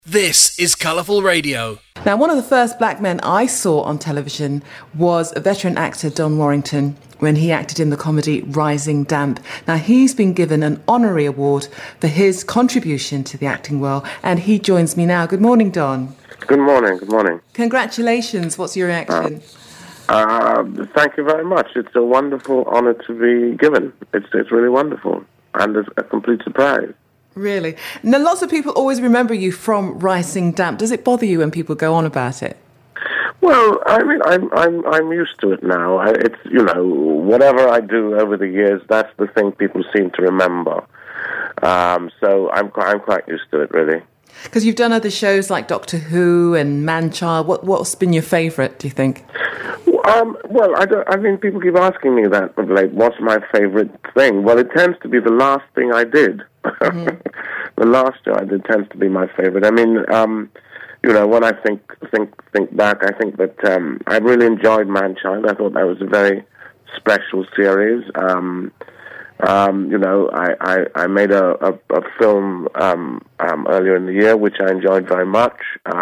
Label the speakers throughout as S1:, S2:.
S1: This is Colourful Radio.
S2: Now, one of the first black men I saw on television was a veteran actor, Don Warrington, when he acted in the comedy Rising Damp. Now, he's been given an honorary award for his contribution to the acting world, and he joins me now. Good morning, Don.
S3: Good morning, good morning.
S2: Congratulations. What's your reaction?
S3: Thank you very much. It's a wonderful honour to be given. It's really wonderful, and it's a complete surprise.
S2: Really? Now, lots of people always remember you from Rising Damp. Does it bother you when people go on about it?
S3: Well, I mean, I'm used to it now. It's, you know, whatever I do over the years, that's the thing people seem to remember. So I'm quite used to it, really.
S2: Because you've done other shows like Doctor Who and Man-Child. What's been your favourite, do you think?
S3: Well, I mean, people keep asking me that, but like, what's my favourite thing? Well, it tends to be the last thing I did. Mm-hmm. The last show I did tends to be my favourite. I mean, you know, when I think back, I think that I really enjoyed Man-Child. I thought that was a very special series. You know, I made a film earlier in the year, which I enjoyed very much.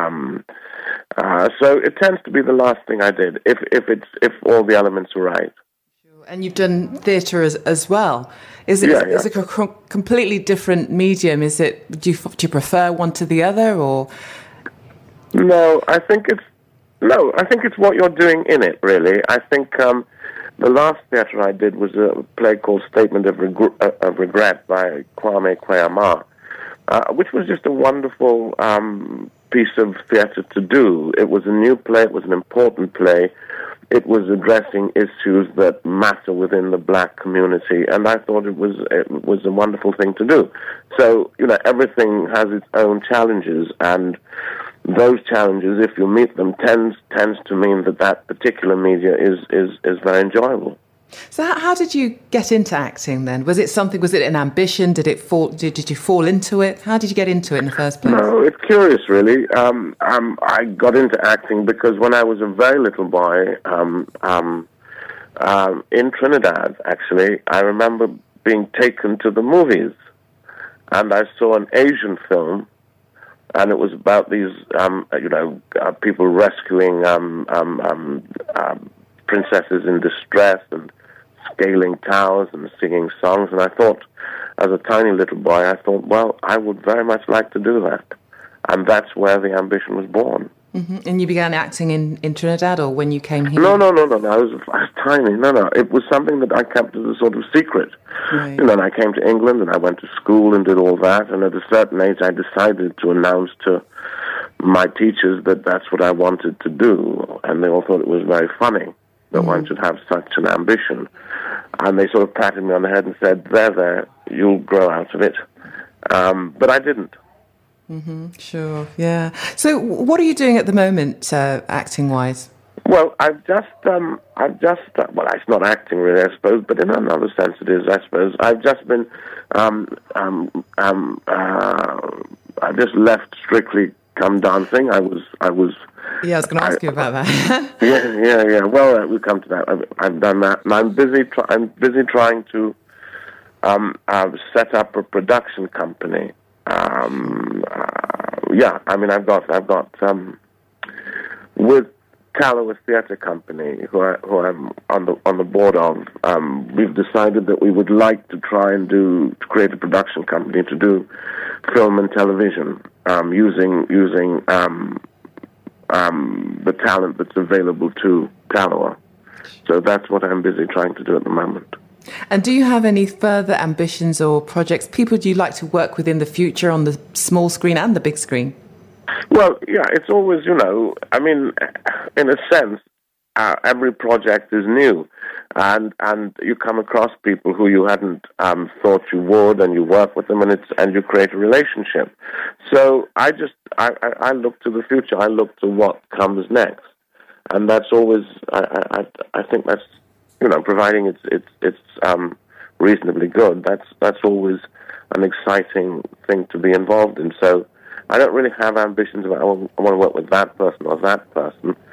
S3: So it tends to be the last thing I did, if all the elements are right.
S2: And you've done theatre as well. Is it a completely different medium? Is it? Do you prefer one to the other, or?
S3: No, I think it's what you're doing in it. Really, I think the last theatre I did was a play called Statement of Regret by Kwame Kwei-Armah, which was just a wonderful piece of theatre to do. It was a new play. It was an important play. It was addressing issues that matter within the black community, and I thought it was a wonderful thing to do. So, you know, everything has its own challenges, and those challenges, if you meet them, tends to mean that particular media is very enjoyable.
S2: So how did you get into acting then? Was it an ambition? Did you fall into it? How did you get into it in the first place?
S3: No, it's curious, really. I got into acting because when I was a very little boy, in Trinidad, actually, I remember being taken to the movies, and I saw an Asian film, and it was about these, people rescuing princesses in distress and scaling towers and singing songs. And I thought, as a tiny little boy, well, I would very much like to do that. And that's where the ambition was born.
S2: Mm-hmm. And you began acting in Trinidad, or when you came here?
S3: No. I was tiny. No. It was something that I kept as a sort of secret. Right. You know, and I came to England and I went to school and did all that. And at a certain age, I decided to announce to my teachers that that's what I wanted to do. And they all thought it was very funny that one should have such an ambition. And they sort of patted me on the head and said, there, you'll grow out of it. But I didn't.
S2: Mm-hmm. Sure, yeah. So what are you doing at the moment, acting-wise?
S3: Well, I've just, well, it's not acting really, I suppose, but in another sense it is, I suppose. I've just been, I just left Strictly Come Dancing. I was.
S2: Yeah, I was going to ask you about that.
S3: yeah. Well, we'll come to that. I've done that, and I'm busy trying to set up a production company. I mean, I've got with Tallowa Theatre Company, who I'm on the board of. We've decided that we would like to try and to create a production company to do film and television, using the talent that's available to Tallowa. So that's what I'm busy trying to do at the moment.
S2: And do you have any further ambitions or projects? People do you like to work with in the future on the small screen and the big screen?
S3: Well, yeah, it's always, you know, I mean, in a sense, every project is new. And you come across people who you hadn't thought you would, and you work with them, and you create a relationship. So I look to the future. I look to what comes next, and that's always. I think that's, you know, providing it's reasonably good. That's always an exciting thing to be involved in. So I don't really have ambitions about I want to work with that person or that person.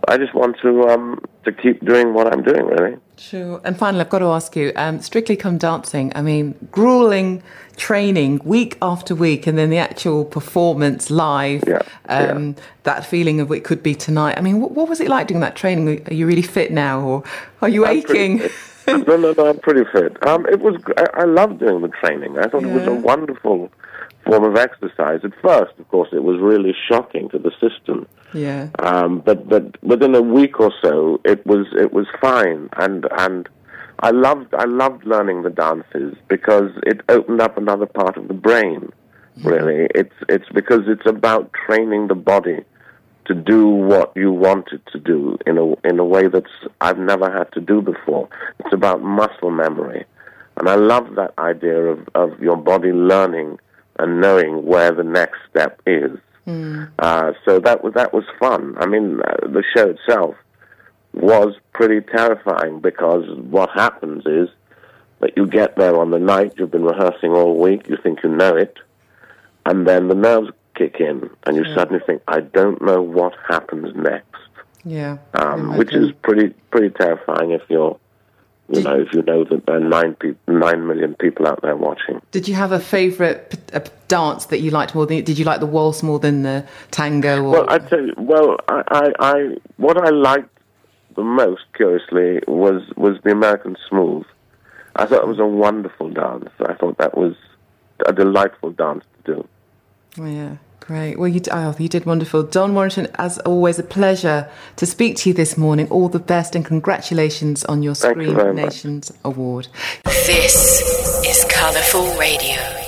S3: I just want to keep doing what I'm doing, really.
S2: Sure. And finally, I've got to ask you, Strictly Come Dancing, I mean, grueling training week after week, and then the actual performance live, that feeling of it could be tonight. I mean, what was it like doing that training? Are you really fit now, or are you aching?
S3: No, I'm pretty fit. It was. I loved doing the training. I thought it was a wonderful form of exercise. At first, of course, it was really shocking to the system.
S2: Yeah.
S3: But within a week or so, it was fine, and I loved learning the dances because it opened up another part of the brain. Really, it's because it's about training the body to do what you want it to do in a way that's I've never had to do before. It's about muscle memory, and I love that idea of your body learning and knowing where the next step is. So that was fun. I mean, the show itself was pretty terrifying because what happens is that you get there on the night, you've been rehearsing all week, you think you know it, and then the nerves kick in, and you suddenly think, I don't know what happens next.
S2: Yeah,
S3: which is pretty terrifying if you're, if you know that there are 9 million people out there watching.
S2: Did you have a favourite dance that you liked more than? Did you like the waltz more than the tango? Or?
S3: Well, I tell you, I what I liked the most, curiously, was the American Smooth. I thought it was a wonderful dance. I thought that was a delightful dance to do.
S2: Oh, yeah, great. Well, you did wonderful. Don Warrington, as always, a pleasure to speak to you this morning. All the best and congratulations on your Screen Nations Award.
S4: This is Colourful Radio.